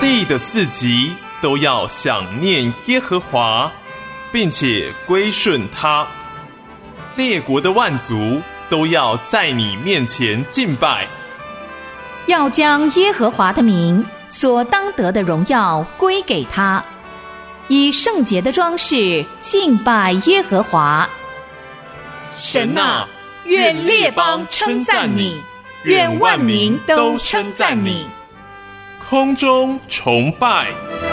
地的四极都要想念耶和华，并且归顺他。列国的万族都要在你面前敬拜， 要将耶和华的名所当得的荣耀归给他，以圣洁的装饰敬拜耶和华。 神啊，愿列邦称赞你，愿万民都称赞你。空中崇拜。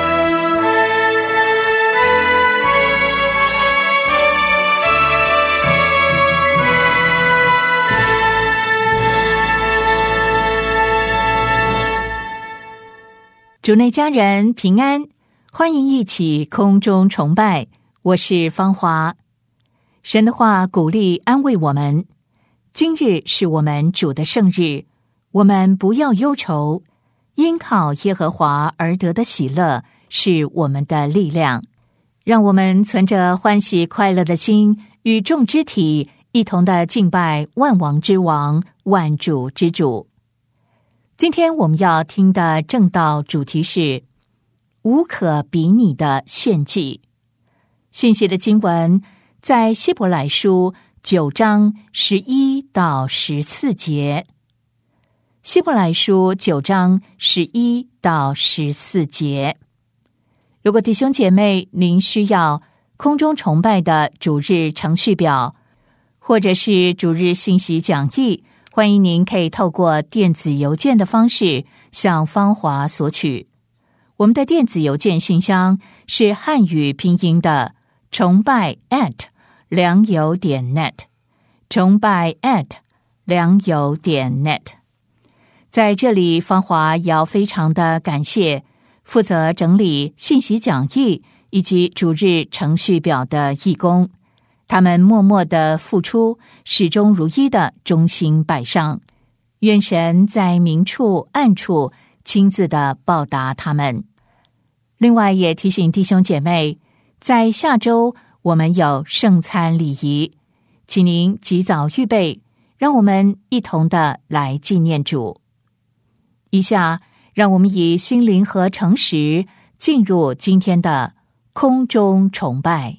主内家人平安，欢迎一起空中崇拜，我是芳华。神的话鼓励安慰我们，今日是我们主的圣日，我们不要忧愁，因靠耶和华而得的喜乐是我们的力量。让我们存着欢喜快乐的心，与众肢体一同的敬拜万王之王，万主之主。今天我们要听的正道主题是无可比拟的献祭。信息的经文在希伯来书9章11到14节。希伯来书9章11到14节。如果弟兄姐妹您需要空中崇拜的主日程序表，或者是主日信息讲义，欢迎您可以透过电子邮件的方式向芳华索取。我们的电子邮件信箱是汉语拼音的崇拜良友.net， 崇拜良友.net。 在这里，芳华也要非常的感谢负责整理信息讲义以及主日程序表的义工，他们默默的付出，始终如一的忠心摆上。愿神在明处暗处亲自的报答他们。另外也提醒弟兄姐妹，在下周我们有圣餐礼仪，请您及早预备，让我们一同的来纪念主。以下让我们以心灵和诚实进入今天的空中崇拜。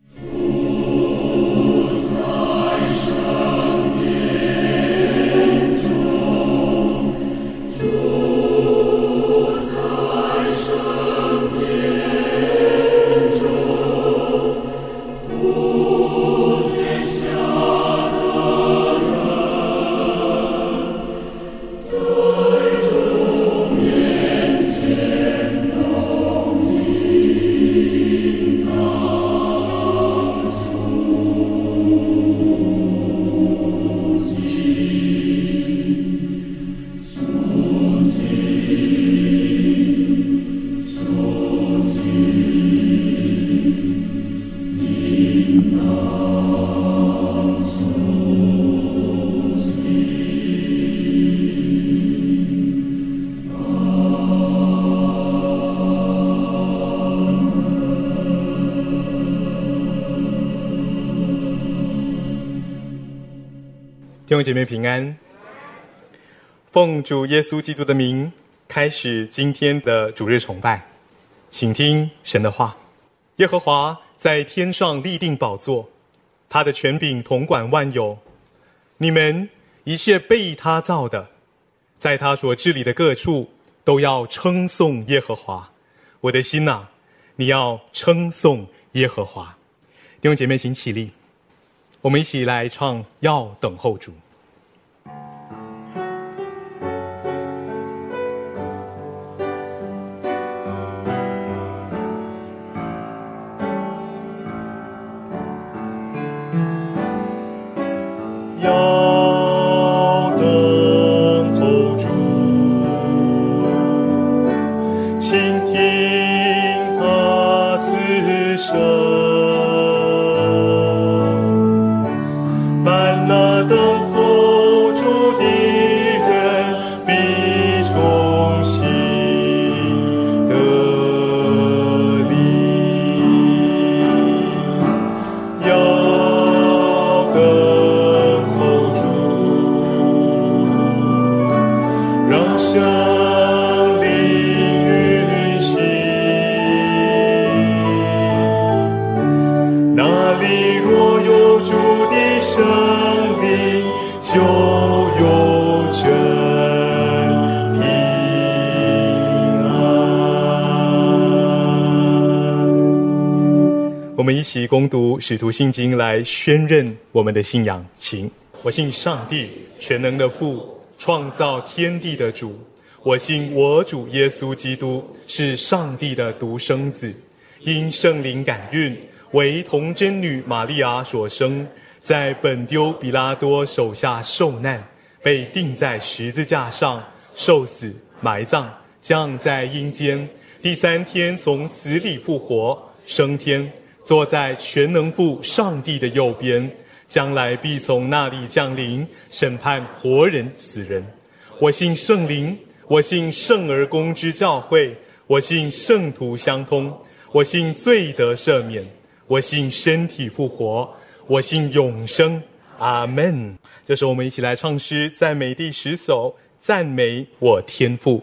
弟兄姐妹平安，奉主耶稣基督的名，开始今天的主日崇拜。请听神的话。耶和华在天上立定宝座，他的权柄统管万有。你们一切被他造的，在他所治理的各处，都要称颂耶和华。我的心啊，你要称颂耶和华。弟兄姐妹请起立，我们一起来唱《要等候主》。 要等候主，倾听他此声。凡那等候主的人，必重新得力。要等候主，让圣灵运们一起攻读使徒信经来宣认我们的信仰。请，我信上帝全能的父，创造天地的主。我信我主耶稣基督是上帝的独生子，因圣灵感孕，为童贞女玛利亚所生，在本丢比拉多手下受难，被钉在十字架上，受死，埋葬，降在阴间，第3天从死里复活，升天，坐在全能父上帝的右边，将来必从那里降临，审判活人死人。我信圣灵，我信圣而公之教会，我信圣徒相通，我信罪得赦免，我信身体复活，我信永生。阿们。这时候我们一起来唱诗赞美第10首，赞美我天父。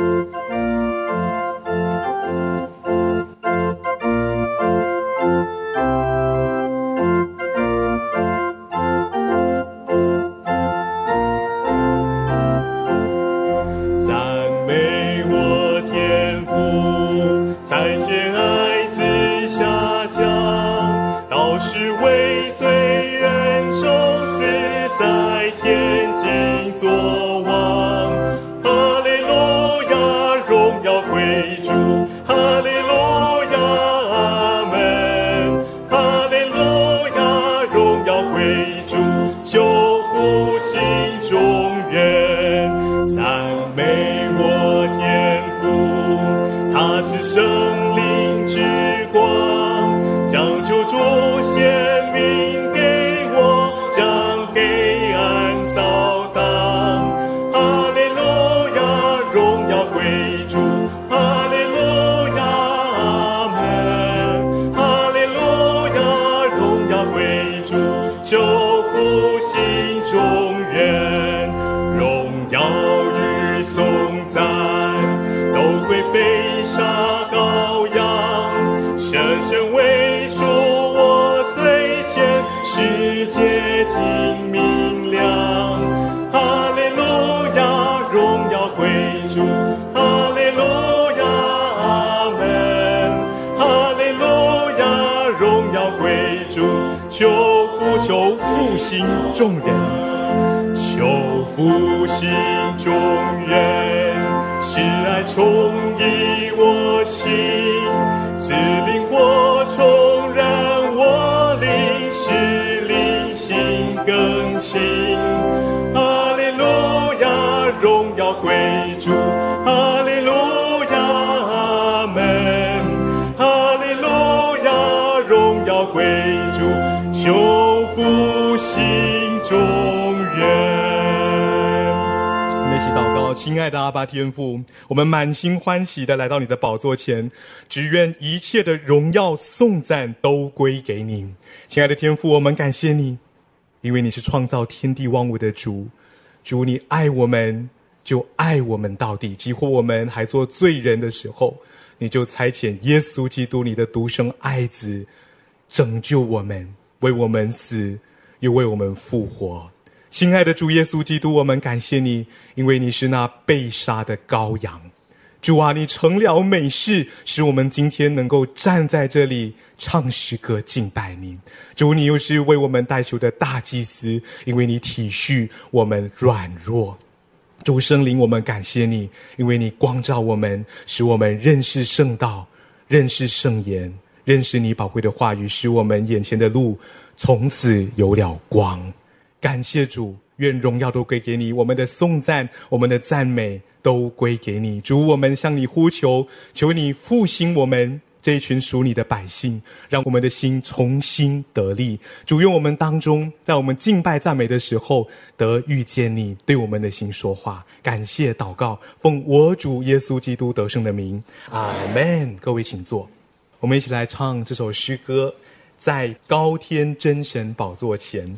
求复兴众人，求复兴众人，是爱充溢我心，赐灵火重燃我灵，使灵性更新。哈利路亚，荣耀归主，哈利路亚，阿们，哈利路亚，荣耀归主，求复兴众人。我们一起祷告。亲爱的阿爸天父，我们满心欢喜的来到你的宝座前，只愿一切的荣耀颂赞都归给你。亲爱的天父，我们感谢你，因为你是创造天地万物的主。主，你爱我们就爱我们到底，几乎我们还做罪人的时候，你就差遣耶稣基督你的独生爱子拯救我们，为我们死，又为我们复活。亲爱的主耶稣基督，我们感谢你，因为你是那被杀的羔羊。主啊，你成了美事，使我们今天能够站在这里唱诗歌敬拜你。主，你又是为我们代求的大祭司，因为你体恤我们软弱。主圣灵，我们感谢你，因为你光照我们，使我们认识圣道，认识圣言，认识你宝贵的话语，使我们眼前的路从此有了光。感谢主，愿荣耀都归给你，我们的颂赞，我们的赞美都归给你。主，我们向你呼求，求你复兴我们这一群属你的百姓，让我们的心重新得力。主，愿我们当中，在我们敬拜赞美的时候，得遇见你对我们的心说话。感谢祷告，奉我主耶稣基督得胜的名，阿们。各位请坐，我们一起来唱这首诗歌，在高天真神宝座前。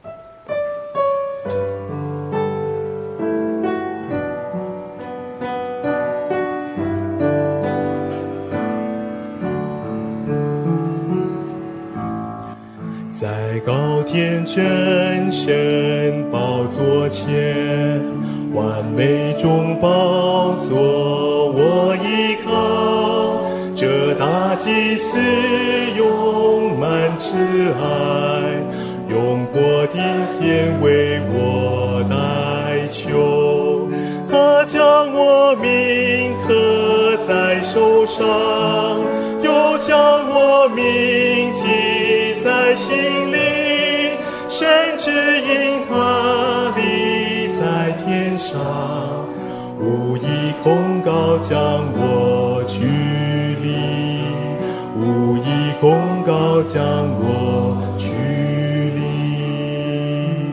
在高天真神宝座前，完美中宝座我依靠，这大祭司勇猛慈爱，用过的天为我代求。他将我名刻在手上，又将我名记在心里，神指引他立在天上，无意控告将我驱离，无意控告将我驱离。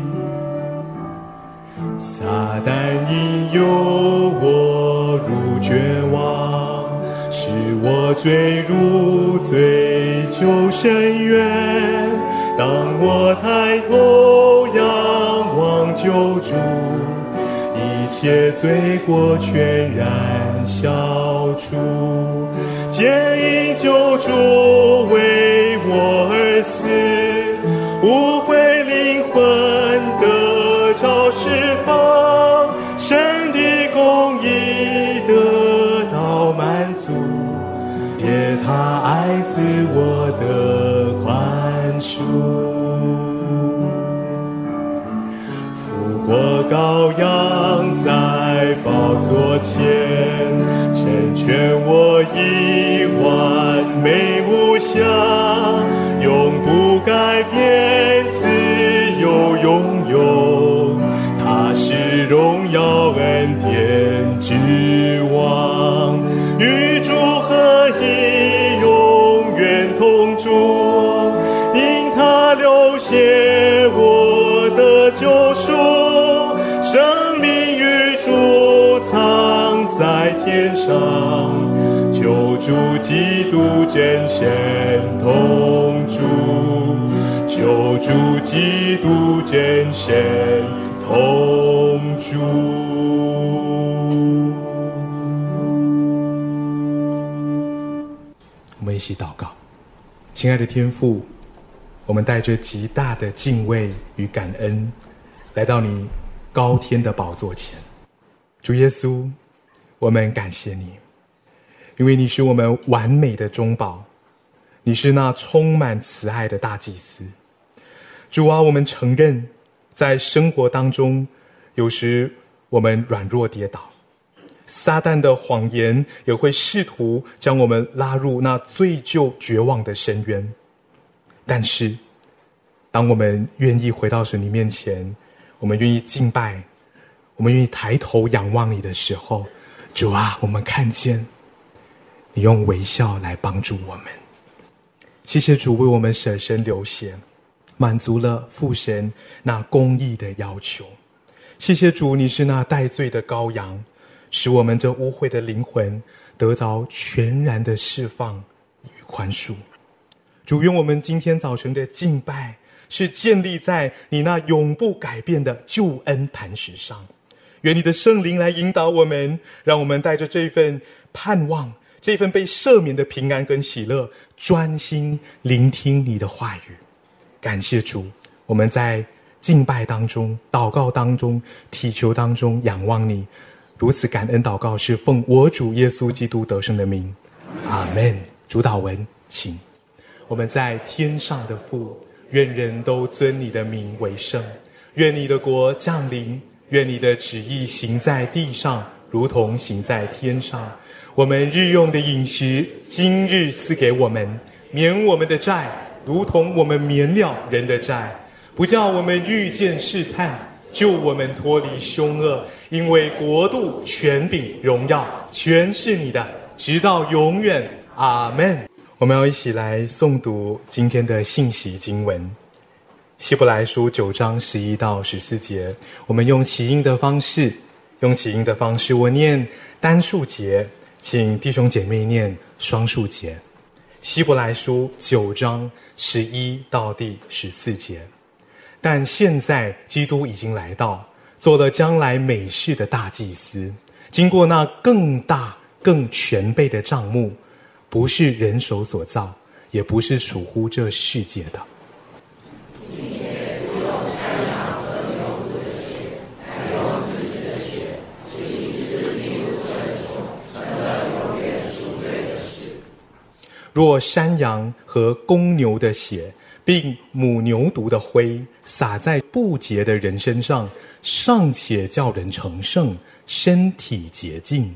撒旦引诱我入绝望，使我坠入罪疚深渊。当我抬头仰望救主，一切罪过全然消除。皆因救主为我而死，污秽灵魂得着释放，神的公义得到满足，借他爱子我的宽恕。复活羔羊在宝座前，成全我已完美无瑕，永不改变，自由拥有。他是荣耀恩典之王，与主合一，永远同住。因他流血，我的救赎，生命与主藏在天上，救主基督真神同住，救主基督真神同住。 我们一起祷告。亲爱的天父，我们带着极大的敬畏与感恩来到你高天的宝座前。主耶稣，我们感谢你，因为你是我们完美的中保，你是那充满慈爱的大祭司。主啊，我们承认在生活当中有时我们软弱跌倒，撒旦的谎言也会试图将我们拉入那罪疚绝望的深渊。但是当我们愿意回到神你面前，我们愿意敬拜，我们愿意抬头仰望你的时候，主啊，我们看见你用微笑来帮助我们。谢谢主为我们舍身流血，满足了父神那公义的要求。谢谢主，你是那代罪的羔羊，使我们这污秽的灵魂得着全然的释放与宽恕。主，愿我们今天早晨的敬拜是建立在你那永不改变的救恩磐石上。愿你的圣灵来引导我们，让我们带着这份盼望，这份被赦免的平安跟喜乐，专心聆听你的话语。感谢主，我们在敬拜当中、祷告当中、祈求当中仰望你。如此感恩祷告是奉我主耶稣基督得胜的名，阿们。主祷文，请。我们在天上的父，愿人都尊你的名为圣。愿你的国降临，愿你的旨意行在地上，如同行在天上。我们日用的饮食，今日赐给我们，免我们的债，如同我们免了人的债，不叫我们遇见试探，救我们脱离凶恶。因为国度、权柄、荣耀，全是你的，直到永远。阿们。我们要一起来诵读今天的信息经文，希伯来书9章11到14节。我们用起音的方式，我念单数节，请弟兄姐妹念双数节。希伯来书9章11到第14节。但现在基督已经来到，做了将来美事的大祭司，经过那更大更全备的帐幕，不是人手所造，也不是属乎这世界的。若山羊和公牛的血并母牛犊的灰撒在不洁的人身上，尚且叫人成圣，身体洁净。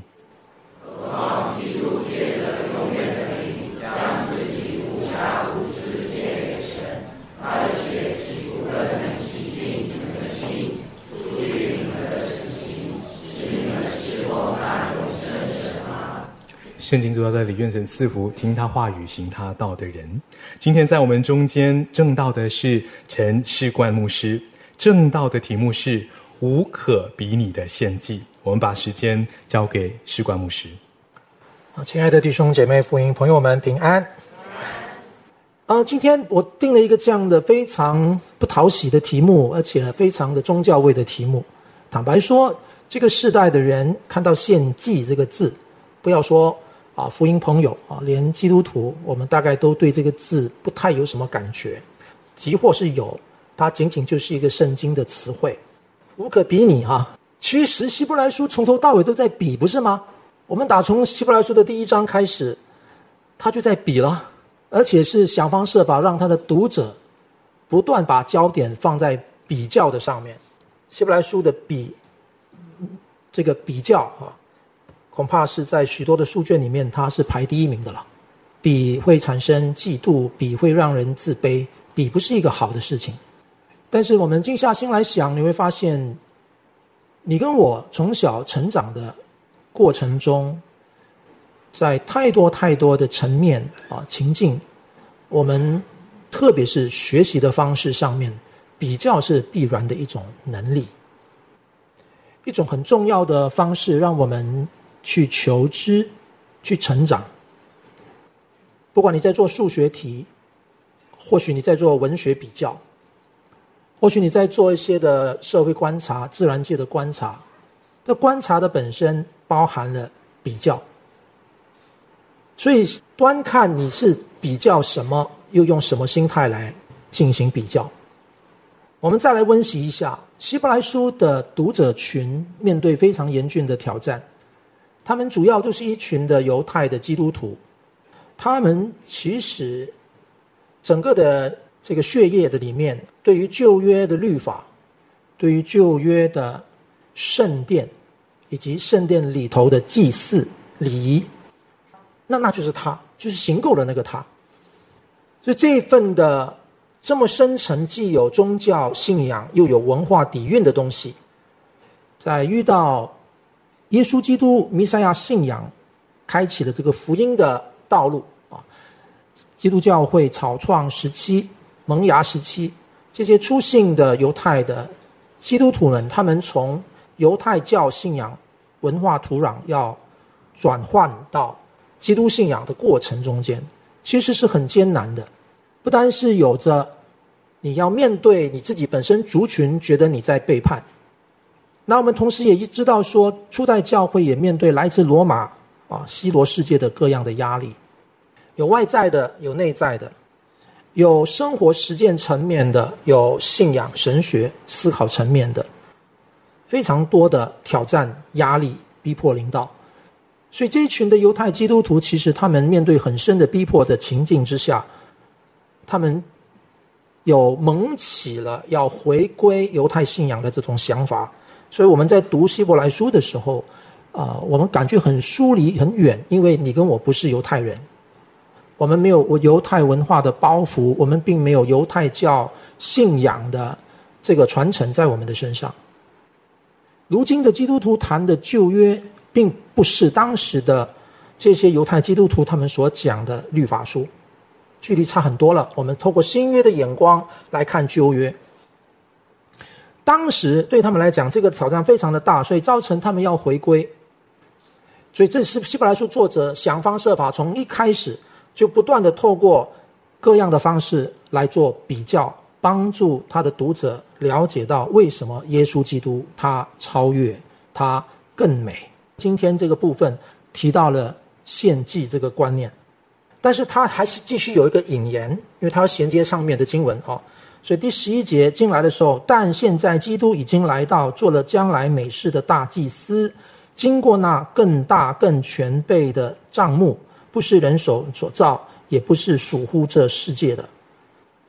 圣经主要在里，愿神赐福听他话语行他道的人。今天在我们中间证道的是陈士冠牧师，证道的题目是无可比拟的献祭。我们把时间交给士冠牧师。 亲爱的弟兄姐妹、福音朋友们平安。今天我定了一个这样的非常不讨喜的题目，而且非常的宗教味的题目。坦白说，这个世代的人看到献祭这个字，不要说福音朋友连基督徒，我们大概都对这个字不太有什么感觉，即或是有，它仅仅就是一个圣经的词汇，无可比拟其实希伯来书从头到尾都在比，不是吗？我们打从希伯来书的第1章开始，他就在比了，而且是想方设法让他的读者不断把焦点放在比较的上面。希伯来书的这个比较恐怕是在许多的书卷里面它是排第1名的了。比会产生嫉妒，比会让人自卑，比不是一个好的事情。但是我们静下心来想，你会发现你跟我从小成长的过程中，在太多太多的层面情境，我们特别是学习的方式上面，比较是必然的一种能力，一种很重要的方式，让我们去求知，去成长。不管你在做数学题，或许你在做文学比较，或许你在做一些的社会观察、自然界的观察，这观察的本身包含了比较。所以端看你是比较什么，又用什么心态来进行比较。我们再来温习一下希伯来书的读者群面对非常严峻的挑战，他们主要都是一群的犹太的基督徒，他们其实整个的这个血液的里面，对于旧约的律法，对于旧约的圣殿以及圣殿里头的祭祀礼仪，那就是他，就是行构的那个他。所以这一份的这么深层，既有宗教信仰又有文化底蕴的东西，在遇到耶稣基督弥赛亚信仰开启了这个福音的道路基督教会草创时期、萌芽时期，这些初信的犹太的基督徒们，他们从犹太教信仰文化土壤要转换到基督信仰的过程中间，其实是很艰难的。不单是有着你要面对你自己本身族群觉得你在背叛，那我们同时也知道说，初代教会也面对来自罗马西罗世界的各样的压力，有外在的，有内在的，有生活实践层面的，有信仰神学思考层面的，非常多的挑战压力逼迫临到。所以这一群的犹太基督徒，其实他们面对很深的逼迫的情境之下，他们有萌起了要回归犹太信仰的这种想法。所以我们在读希伯来书的时候我们感觉很疏离很远，因为你跟我不是犹太人，我们没有犹太文化的包袱，我们并没有犹太教信仰的这个传承在我们的身上。如今的基督徒谈的旧约，并不是当时的这些犹太基督徒他们所讲的律法书，距离差很多了。我们透过新约的眼光来看旧约，当时对他们来讲这个挑战非常的大，所以造成他们要回归。所以这是希伯来书作者想方设法从一开始就不断的透过各样的方式来做比较，帮助他的读者了解到为什么耶稣基督他超越，他更美。今天这个部分提到了献祭这个观念，但是他还是继续有一个引言，因为他要衔接上面的经文所以第11节进来的时候，但现在基督已经来到，做了将来美事的大祭司，经过那更大更全备的帐幕，不是人手所造，也不是属乎这世界的。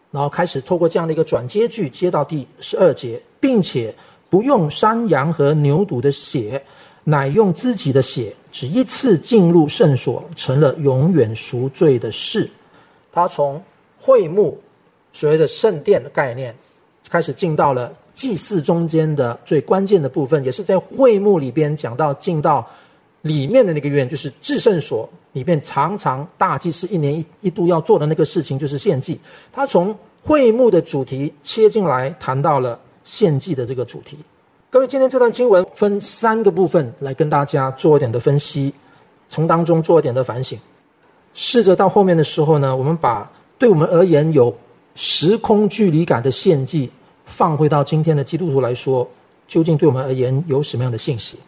然后开始透过这样的一个转接句接到第12节，并且不用山羊和牛犊的血，乃用自己的血，只一次进入圣所，成了永远赎罪的事。他从会幕所谓的圣殿的概念开始进到了祭祀中间的最关键的部分，也是在会幕里边讲到进到里面的那个院，就是至圣所里面常常大祭司一年一度要做的那个事情，就是献祭。他从会幕的主题切进来，谈到了献祭的这个主题。各位，今天这段经文分3个部分来跟大家做一点的分析，从当中做一点的反省。试着到后面的时候呢，我们把对我们而言有时空距离感的献祭放回到今天的基督徒来说，究竟对我们而言有什么样的信息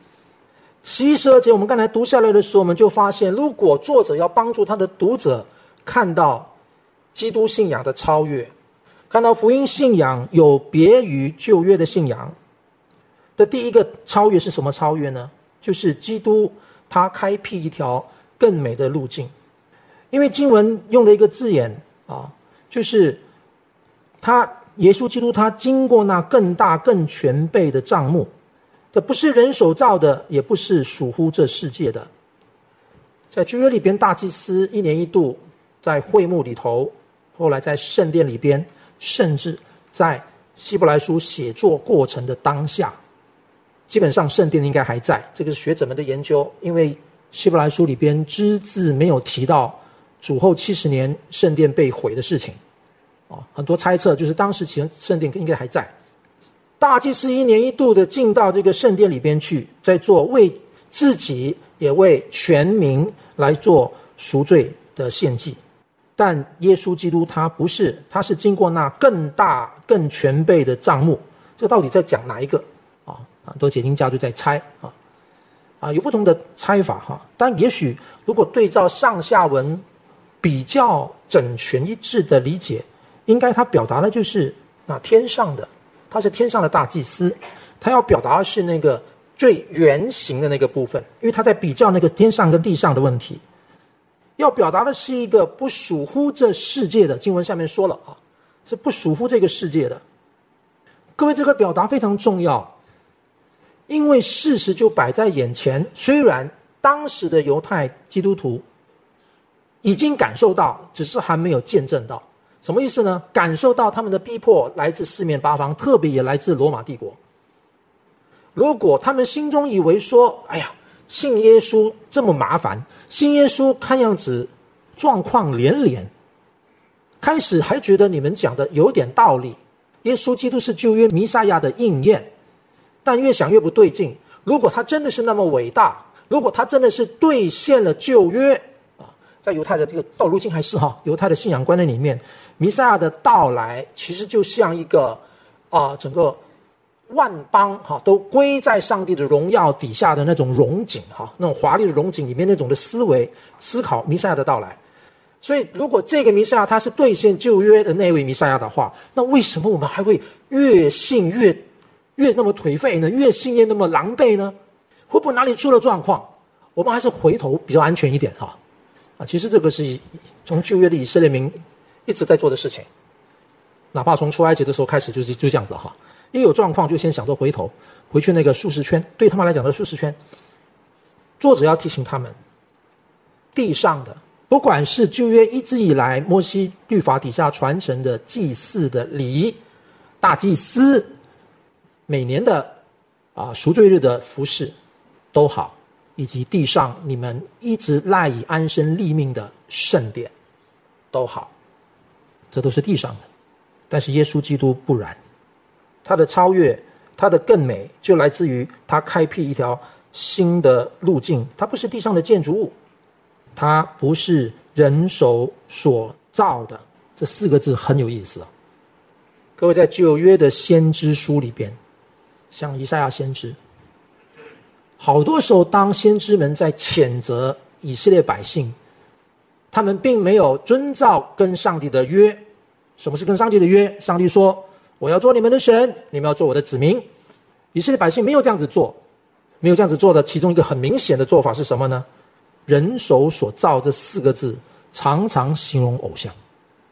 ？11、12节我们刚才读下来的时候，我们就发现，如果作者要帮助他的读者看到基督信仰的超越，看到福音信仰有别于旧约的信仰的第一个超越是什么超越呢？就是基督他开辟一条更美的路径。因为经文用的一个字眼就是耶稣基督他经过那更大更全备的帐幕，这不是人手造的，也不是属乎这世界的。在旧约里边，大祭司一年一度在会幕里头，后来在圣殿里边，甚至在希伯来书写作过程的当下，基本上圣殿应该还在，这个是学者们的研究，因为希伯来书里边只字没有提到主后70年圣殿被毁的事情很多猜测就是当时圣殿应该还在。大祭司一年一度的进到这个圣殿里边去，在做为自己也为全民来做赎罪的献祭。但耶稣基督他不是，他是经过那更大更全备的帐幕。这到底在讲哪一个很多解经家就在猜有不同的猜法但也许如果对照上下文比较整全一致的理解，应该他表达的就是天上的，他是天上的大祭司，他要表达的是那个最原型的那个部分，因为他在比较那个天上跟地上的问题，要表达的是一个不属乎这世界的。经文下面说了是不属乎这个世界的。各位，这个表达非常重要，因为事实就摆在眼前。虽然当时的犹太基督徒已经感受到，只是还没有见证到。什么意思呢？感受到他们的逼迫来自四面八方，特别也来自罗马帝国。如果他们心中以为说，哎呀，信耶稣这么麻烦，信耶稣看样子状况连连，开始还觉得你们讲的有点道理，耶稣基督是旧约弥赛亚的应验，但越想越不对劲。如果他真的是那么伟大，如果他真的是兑现了旧约在犹太的这个到如今还是犹太的信仰观念里面，弥赛亚的到来其实就像一个整个万邦都归在上帝的荣耀底下的那种荣景那种华丽的荣景里面那种的思考弥赛亚的到来。所以如果这个弥赛亚他是兑现旧约的那位弥赛亚的话，那为什么我们还会越信越那么颓废呢？越信越那么狼狈呢？会不会哪里出了状况？我们还是回头比较安全一点其实这个是从旧约的以色列民一直在做的事情，哪怕从出埃及的时候开始就这样子一有状况就先想着回去那个舒适圈，对他们来讲的舒适圈。作者要提醒他们，地上的不管是旧约一直以来摩西律法底下传承的祭祀的礼仪，大祭司每年的赎罪日的服事都好，以及地上你们一直赖以安身立命的圣殿都好，这都是地上的。但是耶稣基督不然，他的超越，他的更美，就来自于他开辟一条新的路径。他不是地上的建筑物，他不是人手所造的。这4个字很有意思各位，在旧约的先知书里边，像以赛亚先知，好多时候当先知们在谴责以色列百姓，他们并没有遵照跟上帝的约。什么是跟上帝的约？上帝说，我要做你们的神，你们要做我的子民。以色列百姓没有这样子做，没有这样子做的其中一个很明显的做法是什么呢？人手所造这4个字常常形容偶像。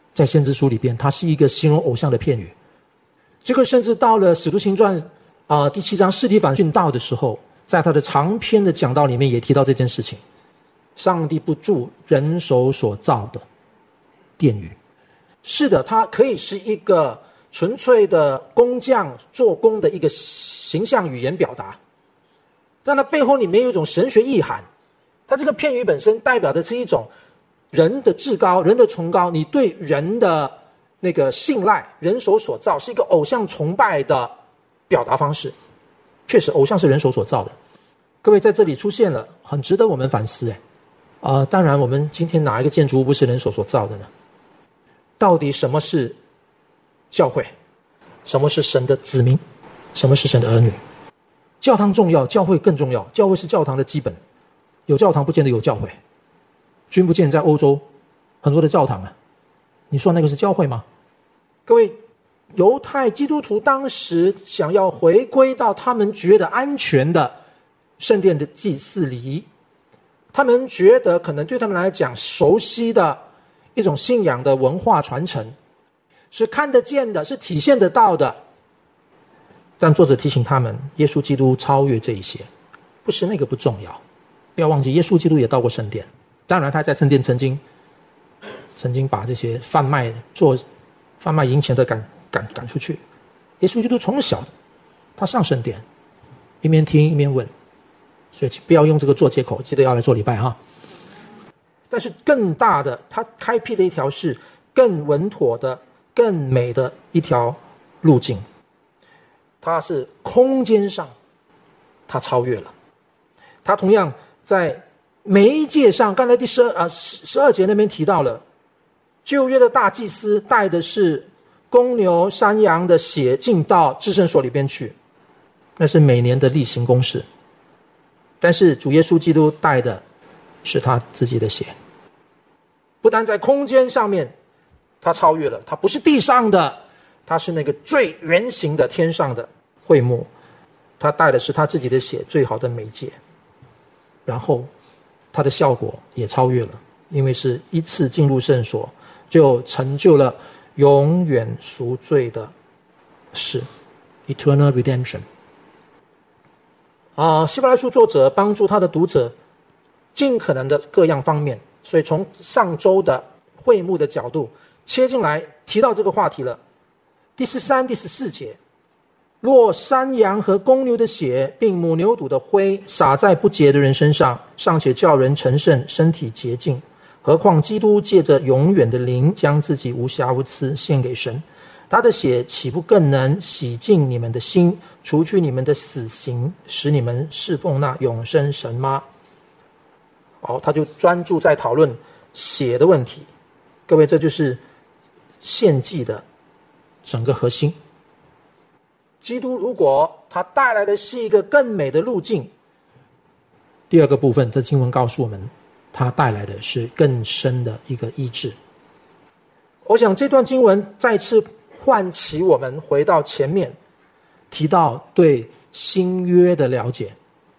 在先知书里边，它是一个形容偶像的片语。这个甚至到了使徒行传第7章司提反殉道的时候，在他的长篇的讲道里面也提到这件事情。上帝不住人手所造的殿宇。是的，它可以是一个纯粹的工匠做工的一个形象语言表达，但它背后里面有一种神学意涵。它这个片语本身代表的是一种人的至高，人的崇高，你对人的那个信赖，人手所造，是一个偶像崇拜的表达方式。确实偶像是人手所造的。各位在这里出现了，很值得我们反思。当然我们今天哪一个建筑物不是人手所造的呢？到底什么是教会？什么是神的子民？什么是神的儿女？教堂重要，教会更重要。教会是教堂的基本，有教堂不见得有教会。君不见在欧洲很多的教堂你说那个是教会吗？各位，犹太基督徒当时想要回归到他们觉得安全的圣殿的祭祀礼仪，他们觉得可能对他们来讲熟悉的一种信仰的文化传承，是看得见的，是体现得到的。但作者提醒他们，耶稣基督超越这一些，不是那个不重要。不要忘记，耶稣基督也到过圣殿，当然他在圣殿曾经把这些贩卖淫钱的赶出去。耶稣基督从小他上圣殿，一面听一面问，所以不要用这个做借口，记得要来做礼拜但是更大的，他开辟的一条是更稳妥的、更美的一条路径。它是空间上，它超越了。它同样在媒介上，刚才第12节那边提到了，旧约的大祭司带的是公牛、山羊的血进到至圣所里边去，那是每年的例行公事。但是主耶稣基督带的是他自己的血，不但在空间上面他超越了，他不是地上的，他是那个最原型的天上的会幕，他带的是他自己的血，最好的媒介。然后他的效果也超越了，因为是一次进入圣所就成就了永远赎罪的事 Eternal Redemption。希伯来书作者帮助他的读者尽可能的各样方面，所以从上周的会幕的角度切进来提到这个话题了。第13、第14节，若山羊和公牛的血并母牛犊的灰洒在不洁的人身上，尚且叫人成圣，身体洁净，何况基督借着永远的灵将自己无瑕无疵献给神，他的血岂不更能洗净你们的心，除去你们的死刑，使你们侍奉那永生神吗？他就专注在讨论血的问题。各位，这就是献祭的整个核心。基督如果他带来的是一个更美的路径，第二个部分这经文告诉我们，他带来的是更深的一个医治。我想这段经文再次唤起我们回到前面提到对新约的了解。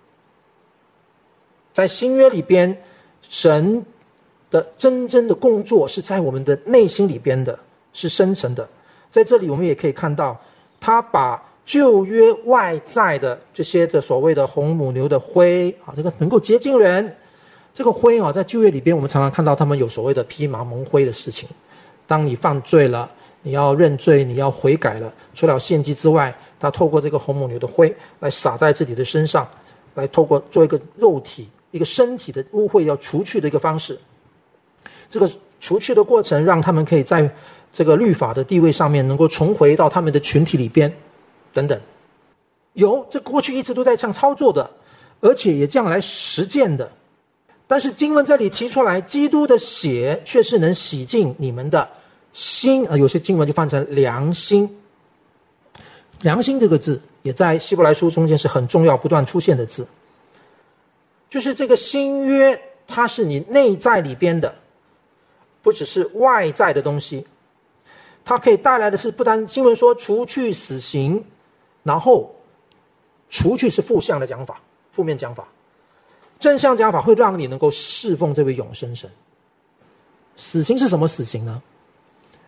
在新约里边，神的真正的工作是在我们的内心里边的，是深层的。在这里我们也可以看到，他把旧约外在的这些的所谓的红母牛的灰这个能够洁净人，这个灰在旧约里边我们常常看到他们有所谓的披麻蒙灰的事情。当你犯罪了，你要认罪，你要悔改了，除了献祭之外，他透过这个红母牛的灰来洒在自己的身上，来透过做一个肉体一个身体的污秽要除去的一个方式。这个除去的过程让他们可以在这个律法的地位上面能够重回到他们的群体里边等等。这过去一直都在这样操作的，而且也这样来实践的。但是经文这里提出来，基督的血却是能洗净你们的心，有些经文就翻成良心。良心这个字也在希伯来书中间是很重要不断出现的字，就是这个新约它是你内在里边的，不只是外在的东西。它可以带来的是，不单经文说除去死刑，然后除去是负向的讲法，负面讲法，正向讲法会让你能够侍奉这位永生神。死刑是什么死刑呢？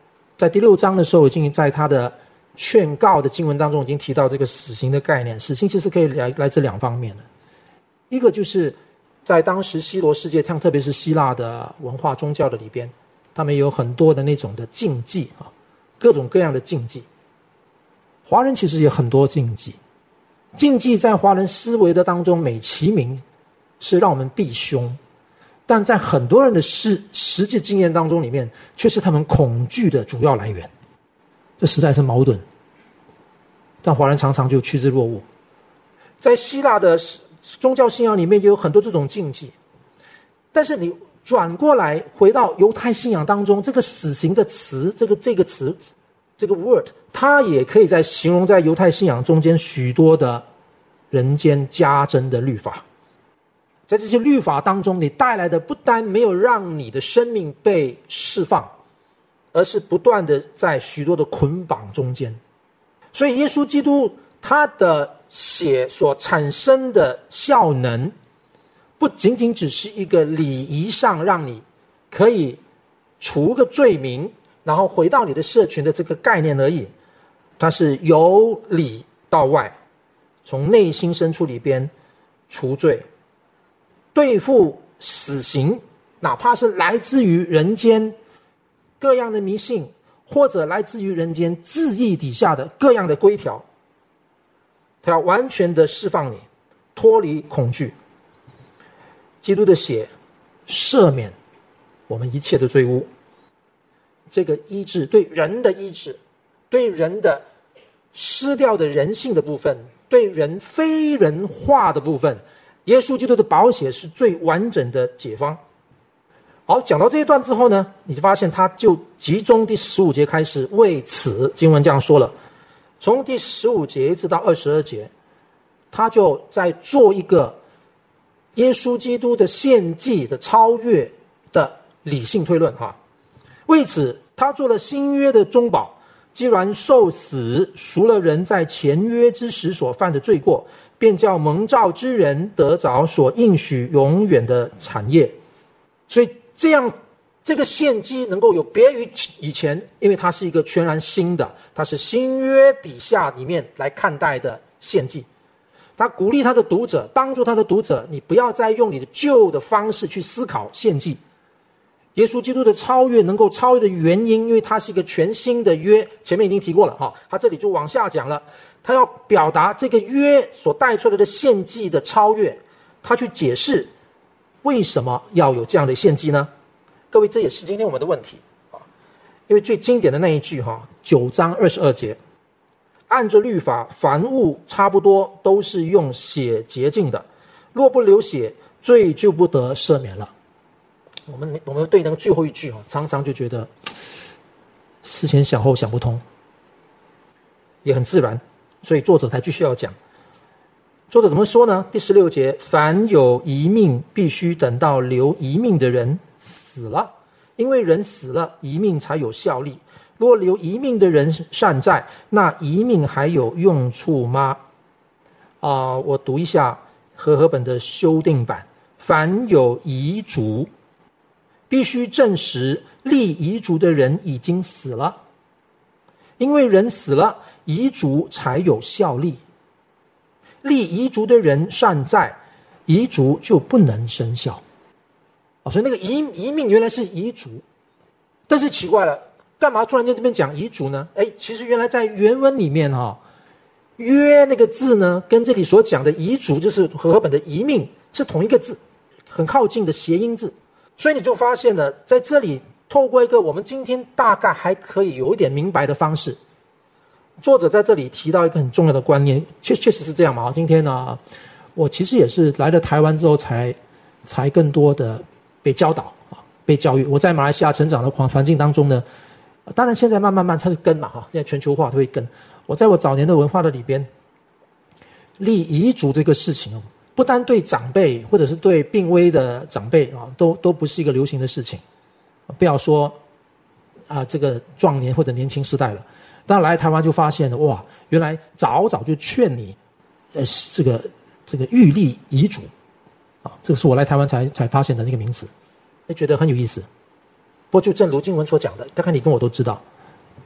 在第6章的时候，已经在他的劝告的经文当中已经提到这个死刑的概念。死刑其实可以来自2方面的，一个就是在当时希罗世界，像特别是希腊的文化宗教的里边，他们有很多的那种的禁忌啊，各种各样的禁忌。华人其实也很多禁忌，禁忌在华人思维的当中美其名是让我们避凶，但在很多人的实际经验当中里面，却是他们恐惧的主要来源。这实在是矛盾，但华人常常就趋之若鹜。在希腊的宗教信仰里面也有很多这种禁忌，但是你转过来回到犹太信仰当中，这个死刑的词，这个词，这个 word， 它也可以在形容在犹太信仰中间许多的人间加增的律法。在这些律法当中，你带来的不单没有让你的生命被释放，而是不断的在许多的捆绑中间。所以耶稣基督他的血所产生的效能，不仅仅只是一个礼仪上让你可以除个罪名，然后回到你的社群的这个概念而已，它是由里到外，从内心深处里边除罪。对付死刑，哪怕是来自于人间各样的迷信，或者来自于人间字义底下的各样的规条，他要完全的释放你，脱离恐惧。基督的血赦免我们一切的罪污，这个医治，对人的医治，对人的失掉的人性的部分，对人非人化的部分，耶稣基督的宝血是最完整的解方。好，讲到这一段之后呢，你就发现他就集中第15节开始，为此经文这样说了，从第15节一直到22节，他就在做一个耶稣基督的献祭的超越的理性推论哈。为此他做了新约的中保，既然受死赎了人在前约之时所犯的罪过，便叫蒙召之人得着所应许永远的产业。所以这样这个献祭能够有别于以前，因为它是一个全然新的，它是新约底下里面来看待的献祭。他鼓励他的读者，帮助他的读者，你不要再用你的旧的方式去思考献祭。耶稣基督的超越能够超越的原因，因为它是一个全新的约，前面已经提过了哈，他这里就往下讲了，他要表达这个约所带出来的献祭的超越，他去解释为什么要有这样的献祭呢？各位，这也是今天我们的问题啊，因为最经典的那一句哈，9章22节，按着律法，凡物差不多都是用血洁净的，若不流血，罪就不得赦免了。我们对那个最后一句常常就觉得思前想后想不通，也很自然，所以作者才继续要讲。作者怎么说呢？第16节，凡有遗命，必须等到留遗命的人死了，因为人死了，遗命才有效力。若留遗命的人善在，那遗命还有用处吗？我读一下和合本的修订版，凡有遗嘱，必须证实立遗嘱的人已经死了，因为人死了，遗嘱才有效力。立遗嘱的人善在，遗嘱就不能生效。所以那个遗命原来是遗嘱，但是奇怪了，干嘛突然间这边讲遗嘱呢？其实原来在原文里面约那个字呢，跟这里所讲的遗嘱，就是和合本的遗命，是同一个字，很靠近的谐音字。所以你就发现了，在这里透过一个我们今天大概还可以有一点明白的方式，作者在这里提到一个很重要的观念，确实是这样嘛。今天呢，我其实也是来了台湾之后才更多的被教导被教育。我在马来西亚成长的环境当中呢，当然现在慢慢它会跟嘛现在全球化它会跟。我在我早年的文化的里边，立遗嘱这个事情不单对长辈或者是对病危的长辈都不是一个流行的事情，不要说这个壮年或者年轻时代了。当来台湾就发现了，哇，原来早就劝你这个预立遗嘱这个是我来台湾才发现的那个名词，觉得很有意思。不过就正如经文所讲的，大概你跟我都知道，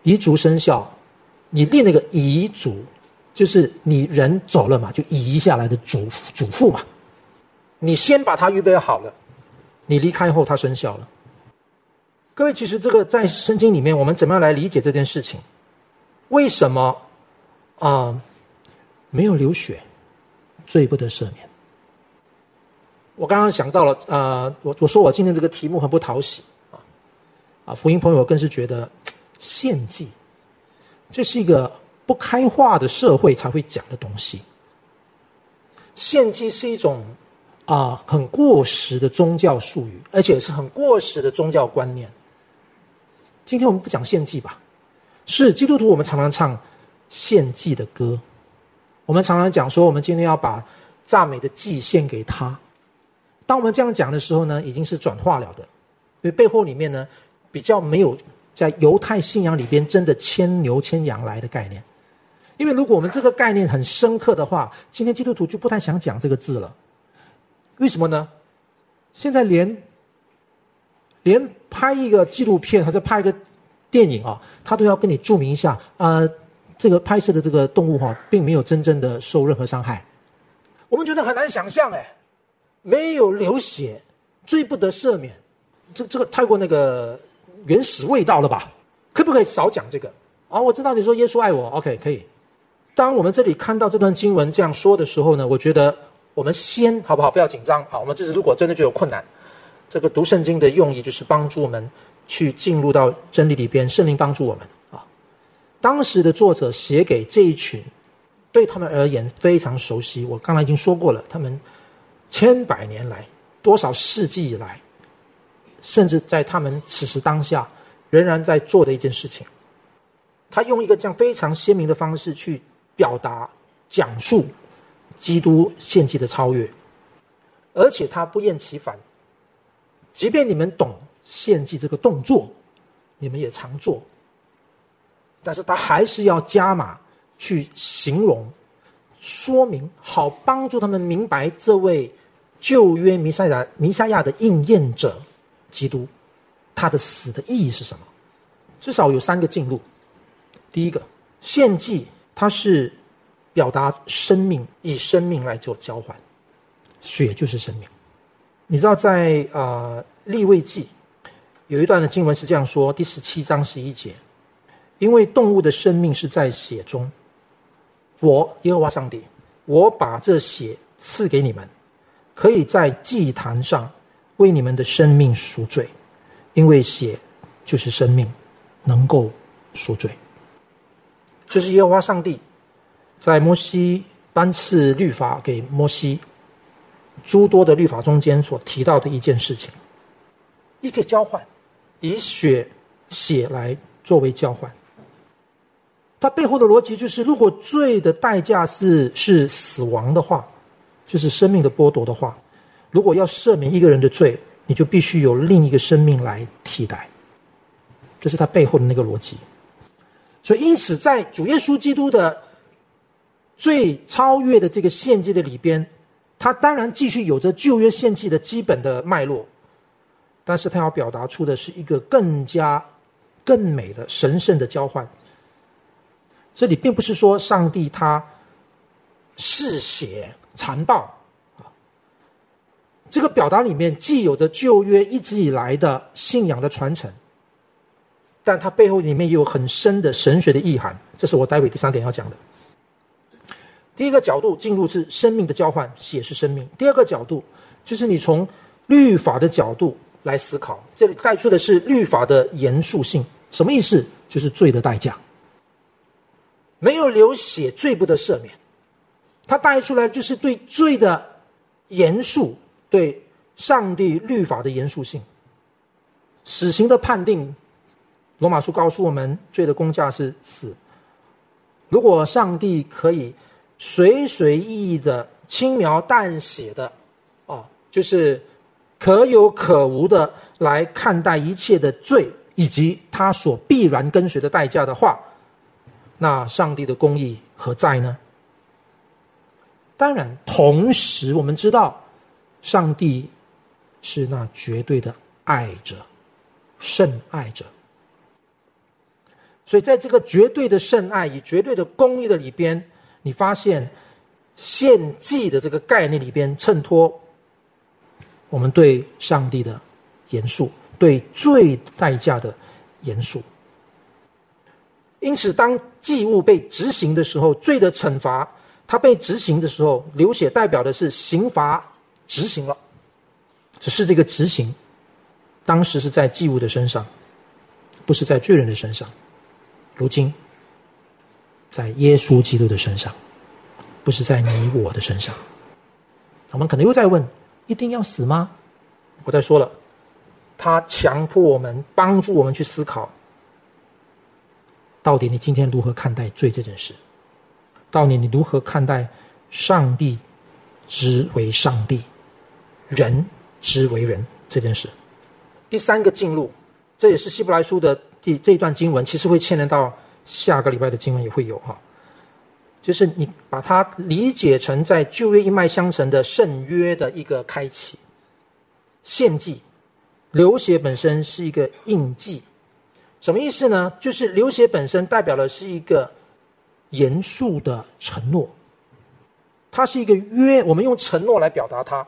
遗嘱生效，你立那个遗嘱，就是你人走了嘛，就遗下来的嘱咐嘛。你先把它预备好了，你离开后它生效了。各位，其实这个在圣经里面，我们怎么样来理解这件事情？为什么没有流血，罪不得赦免？我刚刚想到了，我说我今天这个题目很不讨喜福音朋友更是觉得献祭，这是一个不开化的社会才会讲的东西。献祭是一种很过时的宗教术语，而且是很过时的宗教观念。今天我们不讲献祭吧，是基督徒我们常常唱献祭的歌，我们常常讲说我们今天要把赞美的祭献给他。当我们这样讲的时候呢，已经是转化了的，因为背后里面呢比较没有在犹太信仰里边真的牵牛牵羊来的概念。因为如果我们这个概念很深刻的话，今天基督徒就不太想讲这个字了。为什么呢？现在连拍一个纪录片或者拍一个电影他都要跟你注明一下这个拍摄的这个动物并没有真正的受任何伤害。我们觉得很难想象没有流血，罪不得赦免，这个太过那个原始味道了吧？可不可以少讲这个？我知道你说耶稣爱我 ，OK， 可以。当我们这里看到这段经文这样说的时候呢，我觉得我们先好不好？不要紧张我们就是如果真的觉得有困难，这个读圣经的用意就是帮助我们去进入到真理里边，圣灵帮助我们当时的作者写给这一群，对他们而言非常熟悉。我刚才已经说过了，他们千百年来，多少世纪以来，甚至在他们此时当下仍然在做的一件事情。他用一个这样非常鲜明的方式去表达、讲述基督献祭的超越，而且他不厌其烦。即便你们懂献祭这个动作，你们也常做，但是他还是要加码去形容、说明，好帮助他们明白这位旧约弥赛亚的应验者基督，他的死的意义是什么？至少有3个进路。第一个，献祭它是表达生命，以生命来做交换，血就是生命。你知道在利未记有一段的经文是这样说，第17章11节，因为动物的生命是在血中，我耶和华上帝，我把这血赐给你们，可以在祭坛上为你们的生命赎罪，因为血就是生命，能够赎罪。这是耶和华上帝在摩西颁赐律法给摩西诸多的律法中间所提到的一件事情，一个交换，以血来作为交换。它背后的逻辑就是，如果罪的代价是死亡的话，就是生命的剥夺的话，如果要赦免一个人的罪，你就必须有另一个生命来替代，这是它背后的那个逻辑。所以因此在主耶稣基督的最超越的这个献祭的里边，他当然继续有着旧约献祭的基本的脉络，但是他要表达出的是一个更美的神圣的交换。这里并不是说上帝他嗜血残暴这个表达里面既有着旧约一直以来的信仰的传承，但它背后里面也有很深的神学的意涵，这是我待会第3点要讲的。第一个角度进入是生命的交换，血是生命。第二个角度就是你从律法的角度来思考，这里带出的是律法的严肃性。什么意思？就是罪的代价，没有流血罪不得赦免。它带出来就是对罪的严肃，对上帝律法的严肃性。死刑的判定，罗马书告诉我们，罪的工价是死。如果上帝可以随意的轻描淡写的就是可有可无的来看待一切的罪以及他所必然跟随的代价的话，那上帝的公义何在呢？当然同时我们知道上帝是那绝对的爱者，圣爱者。 所以在这个绝对的圣爱与绝对的公义的里边，你发现献祭的这个概念里边衬托我们对上帝的严肃，对罪代价的严肃。因此当祭物被执行的时候，罪的惩罚它被执行的时候，流血代表的是刑罚执行了，只是这个执行当时是在祭物的身上，不是在罪人的身上。如今在耶稣基督的身上，不是在你我的身上。我们可能又在问，一定要死吗？我再说了，他强迫我们，帮助我们去思考，到底你今天如何看待罪这件事，到底你如何看待上帝之为上帝，人之为人这件事。第三个进入，这也是希伯来书的这一段经文，其实会牵连到下个礼拜的经文也会有哈，就是你把它理解成在旧约一脉相承的圣约的一个开启。献祭流血本身是一个印记，什么意思呢？就是流血本身代表的是一个严肃的承诺，它是一个约，我们用承诺来表达它。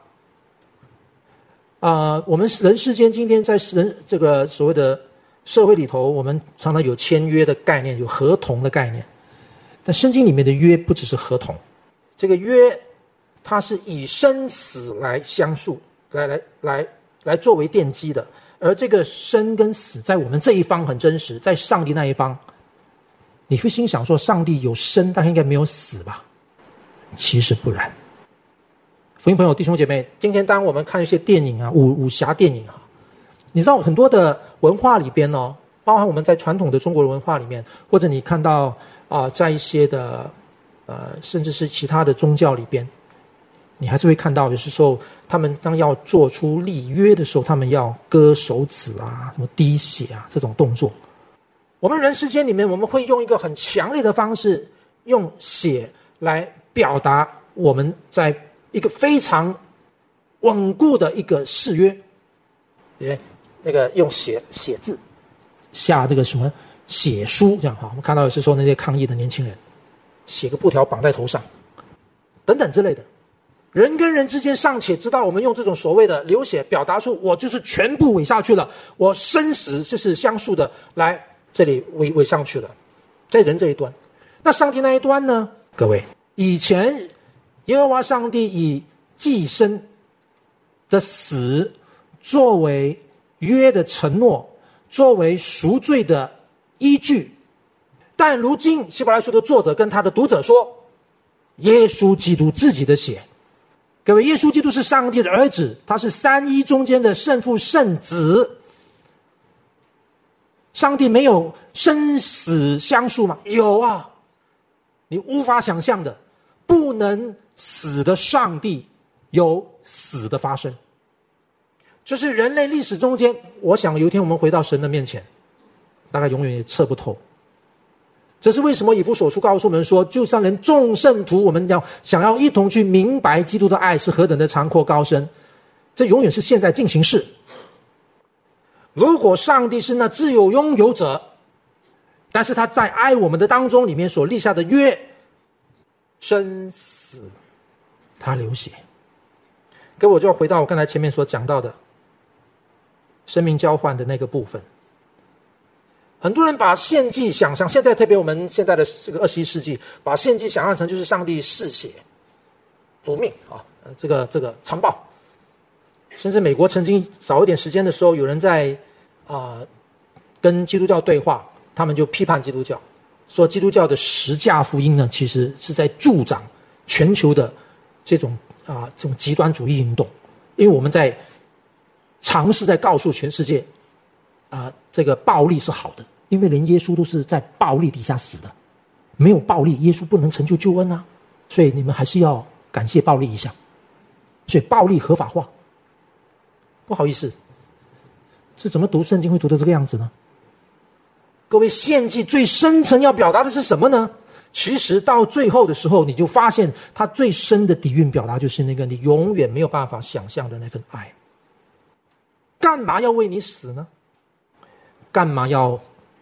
我们人世间今天在这个所谓的社会里头，我们常常有签约的概念，有合同的概念，但圣经里面的约不只是合同，这个约它是以生死来相述，来作为奠基的。而这个生跟死在我们这一方很真实，在上帝那一方，你会心想说上帝有生，但应该没有死吧？其实不然。福音朋友弟兄姐妹，今天当我们看一些电影啊，武侠电影啊，你知道很多的文化里边哦，包含我们在传统的中国的文化里面，或者你看到在一些的甚至是其他的宗教里边，你还是会看到有些时候他们当要做出立约的时候，他们要割手指啊，什么滴血啊，这种动作。我们人世间里面，我们会用一个很强烈的方式，用血来表达我们在一个非常稳固的一个誓约。那个用写字下这个什么血书，这样哈，我们看到的是说那些抗议的年轻人写个布条绑在头上等等之类的。人跟人之间尚且知道我们用这种所谓的流血表达出我就是全部委下去了，我生死就是相属的来这里委上去了，在人这一端。那上帝那一端呢？各位，以前耶和华上帝以祭牲的死作为约的承诺，作为赎罪的依据，但如今希伯来书的作者跟他的读者说，耶稣基督自己的血。各位，耶稣基督是上帝的儿子，他是三一中间的圣父圣子。上帝没有生死相属吗？有啊，你无法想象的，不能死的上帝有死的发生。这是人类历史中间，我想有一天我们回到神的面前，大概永远也测不透。这是为什么以弗所书告诉我们说，就算连众圣徒我们想要一同去明白基督的爱是何等的长阔高深，这永远是现在进行式。如果上帝是那自有拥有者，但是他在爱我们的当中里面所立下的约，生死他流血。各位，我就要回到我刚才前面所讲到的生命交换的那个部分。很多人把献祭想象，现在特别我们现在的这个21世纪，把献祭想象成就是上帝嗜血夺命啊，这个残暴。甚至美国曾经早一点时间的时候，有人在跟基督教对话，他们就批判基督教，说基督教的十架福音呢，其实是在助长全球的这种极端主义运动，因为我们在尝试在告诉全世界这个暴力是好的，因为连耶稣都是在暴力底下死的，没有暴力耶稣不能成就救恩啊，所以你们还是要感谢暴力一下，所以暴力合法化。不好意思，这怎么读圣经会读得这个样子呢？各位，献祭最深层要表达的是什么呢？其实到最后的时候，你就发现它最深的底蕴表达就是那个你永远没有办法想象的那份爱。干嘛要为你死呢？干嘛要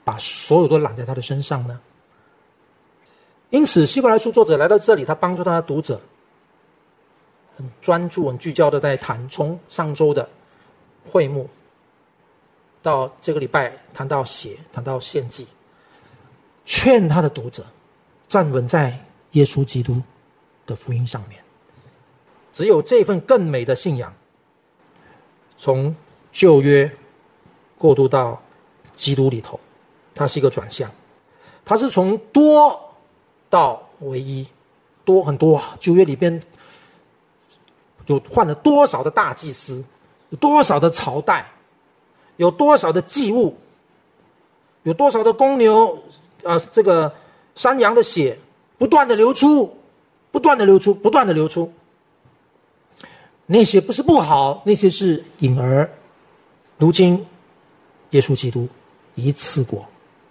把所有都揽在他的身上呢？因此希伯来书作者来到这里，他帮助他的读者很专注很聚焦的在谈，从上周的会幕到这个礼拜谈到血，谈到献祭，劝他的读者站稳在耶稣基督的福音上面。只有这份更美的信仰，从旧约过渡到基督里头，它是一个转向，它是从多到唯一。多很多啊，旧约里边有换了多少的大祭司，有多少的朝代，有多少的祭物，有多少的公牛这个山羊的血不断的流出，不断的流出，不断的流出。那些不是不好，那些是影儿。如今耶稣基督一次过，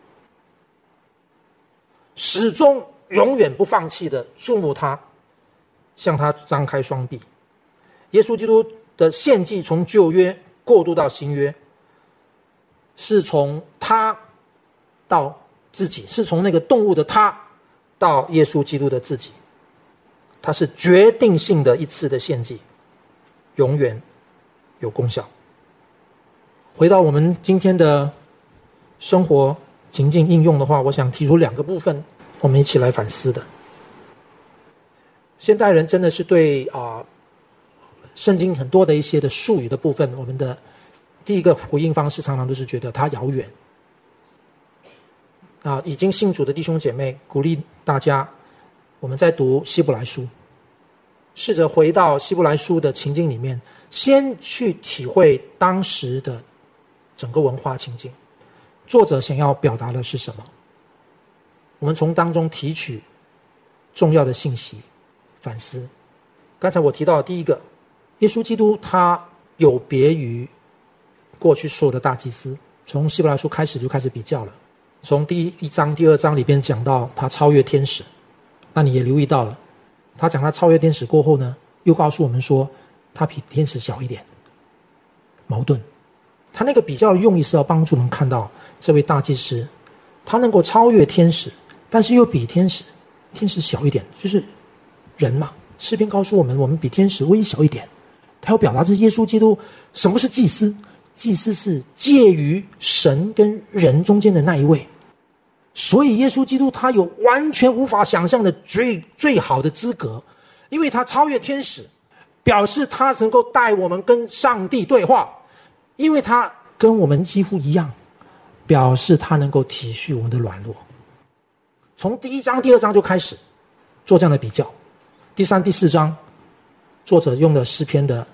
始终永远不放弃的注目他，向他张开双臂。耶稣基督的献祭从旧约过渡到新约，是从他到自己，是从那个动物的他到耶稣基督的自己。它是决定性的一次的献祭，永远有功效。回到我们今天的生活情境应用的话，我想提出2个部分，我们一起来反思的。现代人真的是对圣经很多的一些的术语的部分，我们的第一个回应方式常常都是觉得它遥远。已经信主的弟兄姐妹，鼓励大家，我们在读希伯来书，试着回到希伯来书的情境里面，先去体会当时的整个文化情境，作者想要表达的是什么，我们从当中提取重要的信息，反思。刚才我提到的第一个，耶稣基督他有别于过去所有的大祭司，从希伯来书开始就开始比较了。从第1章第2章里边讲到他超越天使，那你也留意到了，他讲他超越天使过后呢，又告诉我们说他比天使小一点，矛盾。他那个比较的用意是要帮助我们看到这位大祭司他能够超越天使，但是又比天使小一点，就是人嘛。诗篇告诉我们，我们比天使微小一点。他要表达是耶稣基督什么是祭司，祭司是介于神跟人中间的那一位。所以耶稣基督他有完全无法想象的最好的资格，因为他超越天使，表示他能够带我们跟上帝对话，因为他跟我们几乎一样，表示他能够体恤我们的软弱。从第1章第2章就开始做这样的比较。第3第4章作者用了诗篇的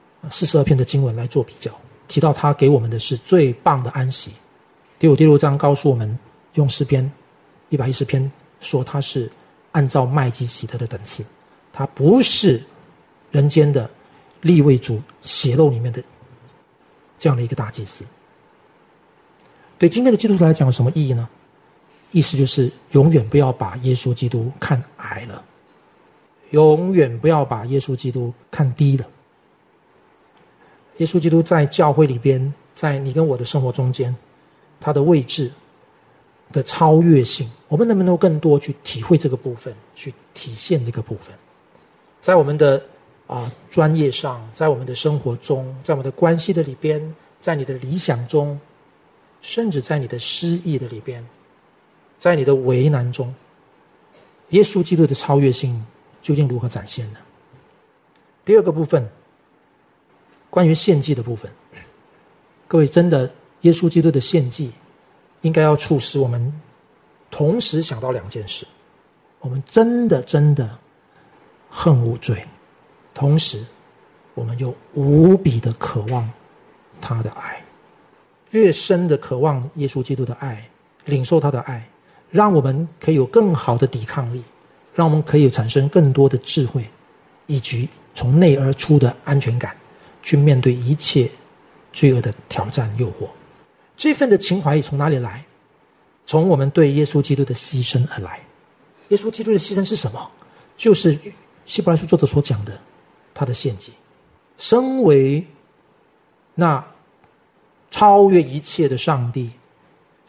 42篇的经文来做比较，提到他给我们的是最棒的安息。第5第6章告诉我们，用诗篇110篇说他是按照麦基洗德的等次，他不是人间的利未族血肉里面的这样的一个大祭司。对今天的基督徒来讲有什么意义呢？意思就是永远不要把耶稣基督看矮了，永远不要把耶稣基督看低了。耶稣基督在教会里边，在你跟我的生活中间，他的位置的超越性，我们能不能更多去体会这个部分，去体现这个部分，在我们的专业上，在我们的生活中，在我们的关系的里边，在你的理想中，甚至在你的失意的里边，在你的为难中，耶稣基督的超越性究竟如何展现呢？第2个部分，关于献祭的部分，各位，真的耶稣基督的献祭应该要促使我们同时想到2件事。我们真的恨无罪，同时我们又无比的渴望他的爱，越深的渴望耶稣基督的爱，领受他的爱，让我们可以有更好的抵抗力，让我们可以产生更多的智慧，以及从内而出的安全感，去面对一切罪恶的挑战诱惑。这份的情怀从哪里来？从我们对耶稣基督的牺牲而来。耶稣基督的牺牲是什么？就是希伯来书作者所讲的他的献祭。身为那超越一切的上帝，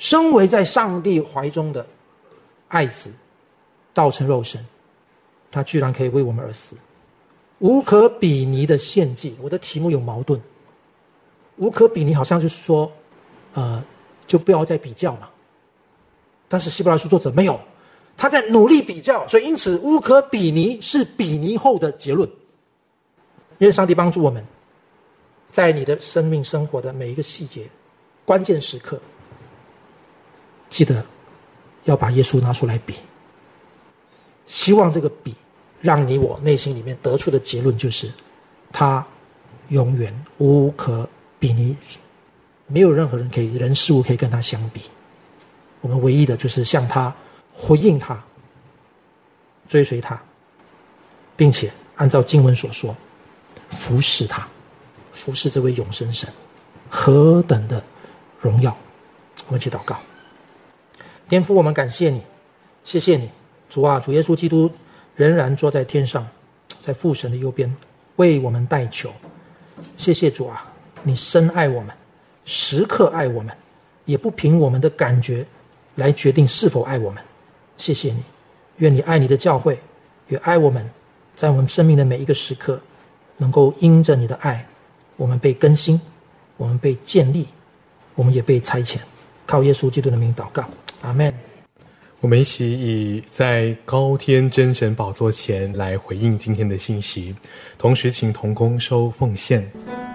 身为在上帝怀中的爱子，道成肉身，他居然可以为我们而死。无可比拟的献祭，我的题目有矛盾。无可比拟好像就是说，就不要再比较嘛。但是希伯来书作者没有，他在努力比较，所以因此无可比拟是比拟后的结论。因为上帝帮助我们，在你的生命生活的每一个细节、关键时刻，记得要把耶稣拿出来比。希望这个比，让你我内心里面得出的结论就是，他永远无可比拟，没有任何人可以、人事物可以跟他相比。我们唯一的就是向他回应他，追随他，并且按照经文所说，服侍他，服侍这位永生神，何等的荣耀！我们一起祷告。天父，我们感谢你，谢谢你，主啊，主耶稣基督仍然坐在天上，在父神的右边，为我们代求。谢谢主啊，你深爱我们，时刻爱我们，也不凭我们的感觉来决定是否爱我们。谢谢你，愿你爱你的教会，也爱我们，在我们生命的每一个时刻，能够因着你的爱，我们被更新，我们被建立，我们也被差遣。靠耶稣基督的名祷告，阿们。 我们一起以在高天真神宝座前来回应今天的信息，同时请同工收奉献。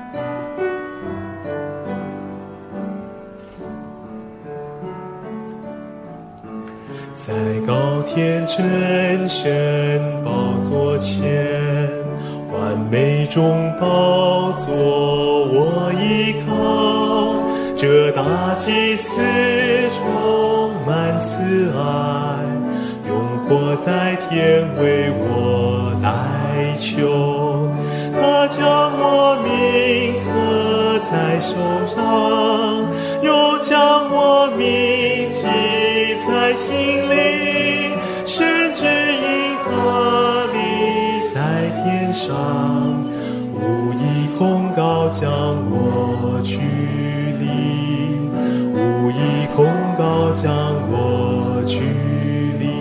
在高天真神宝座前，完美中宝座我依靠，这大祭司充满慈爱，永活在天为我代求。他将我名刻在手上，又将我名记在心里，甚至因他立在天上，无意控告将我驱离，无意控告将我驱离。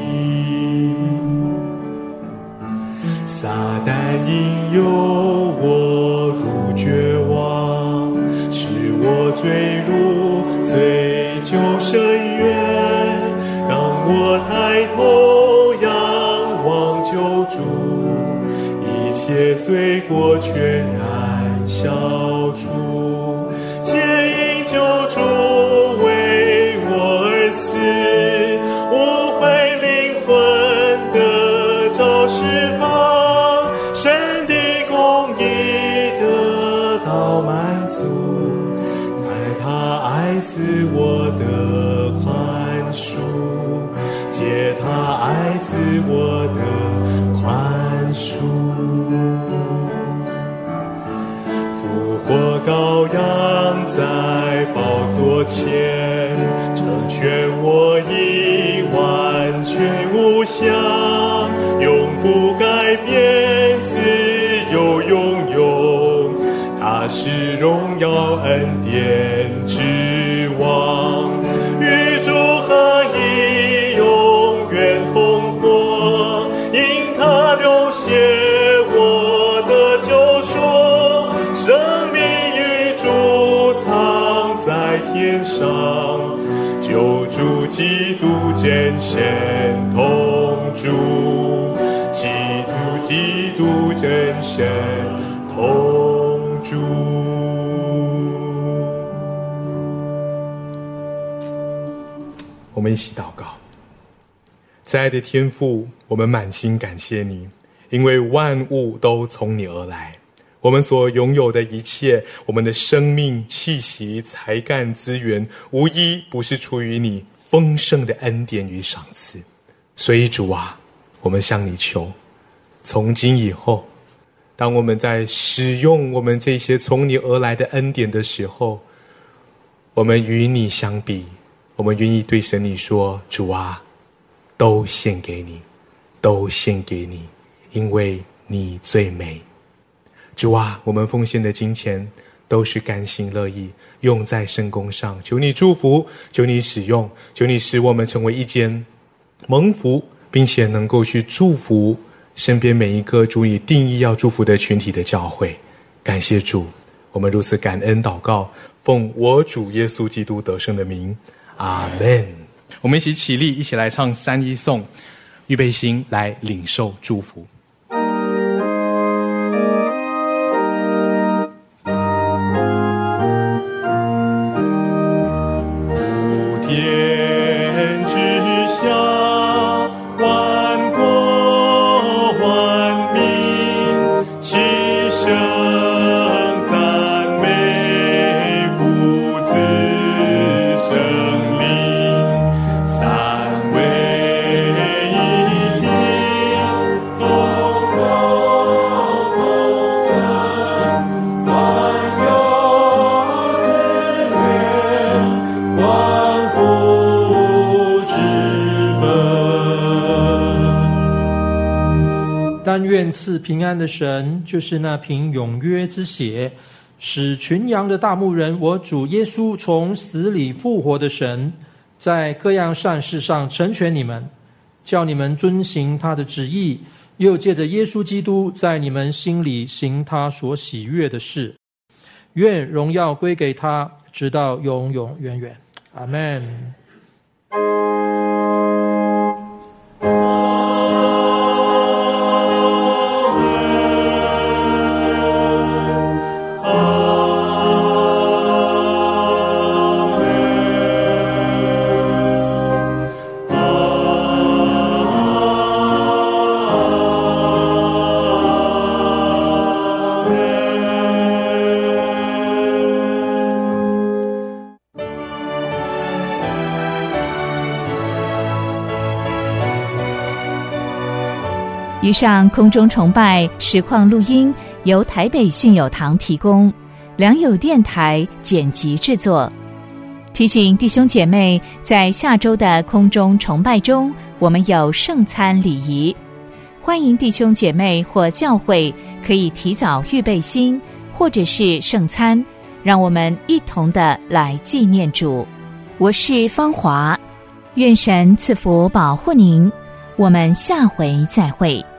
撒旦引诱我入绝望，使我坠入罪疚深渊，让我抬头仰望救主，一切罪过全然消除。皆因救主为我而死，无悔灵魂得着释放，神的公义得到满足，看他爱子我的宽恕，借他爱子我的宽恕。复活羔羊在宝座前，成全我已完全无瑕，永不改变，自由拥有，他是荣耀恩典之王，与主合一，永远同活，因他流血我的救赎，生命与主藏在天上，救主基督真神同住，基督真神同住。 我们一起祷告。慈爱的天父，我们满心感谢你，因为万物都从你而来，我们所拥有的一切，我们的生命、气息、才干、资源，无一不是出于你丰盛的恩典与赏赐。所以主啊，我们向你求，从今以后，当我们在使用我们这些从你而来的恩典的时候，我们与你相比，我们愿意对神你说，主啊，都献给你，都献给你，因为你最美。主啊，我们奉献的金钱都是甘心乐意用在圣工上。求你祝福，求你使用，求你使我们成为一间蒙福并且能够去祝福身边每一个主你定义要祝福的群体的教会。感谢主，我们如此感恩祷告，奉我主耶稣基督得胜的名，阿们。我们一起起立，一起来唱3-1颂，预备心来领受祝福。 天之下，万国万民齐声赞美父子圣灵，三位一体，同工同存，万有之源，万福之本。 但愿赐平安的神，就是那凭永约之血使群羊的大牧人我主耶稣从死里复活的神，在各样善事上成全你们，叫你们遵行他的旨意，又借着耶稣基督在你们心里行他所喜悦的事。愿荣耀归给他，直到永永远远。阿们。 以上空中崇拜实况录音由台北信友堂提供，良友电台剪辑制作。提醒弟兄姐妹，在下周的空中崇拜中，我们有圣餐礼仪，欢迎弟兄姐妹或教会可以提早预备心，或者是圣餐，让我们一同的来纪念主。我是芳华，愿神赐福保护您，我们下回再会。